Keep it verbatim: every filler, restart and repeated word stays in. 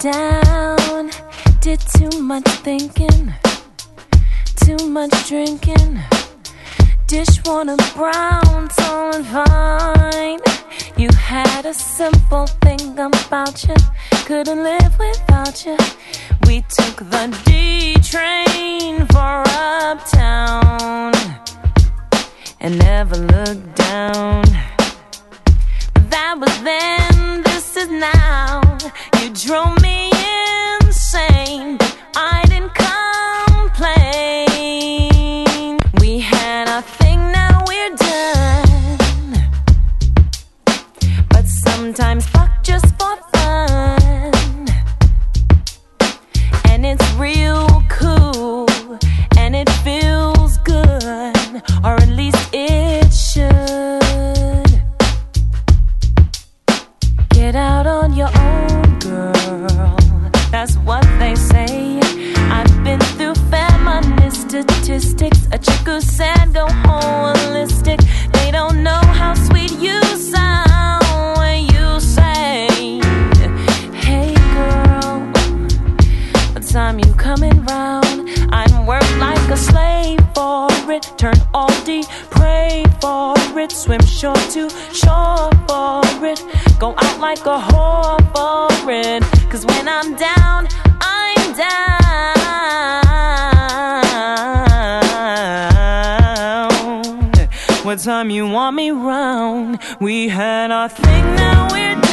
down, did too much thinking, too much drinking. Dishwater brown, tall and fine. You had a simple thing about you, couldn't live without you. We took the D train for uptown and never looked down. But that was then, this is now. You drove me insane, but I didn't complain. We had our thing, now we're done. But sometimes fuck just for fun, and it's real cool, and it feels good, or at least it should. Get out on your own, girl, that's what they say. I've been through feminist statistics, a chick who said go holistic. They don't know how sweet you sound when you say, hey girl, what time you coming round? I'd work like a slave for it, turn all D, pray for it, swim shore to shore for it, go out like a whore for it. Cause when I'm down, I'm down. What time you want me round? We had our thing, now we're done.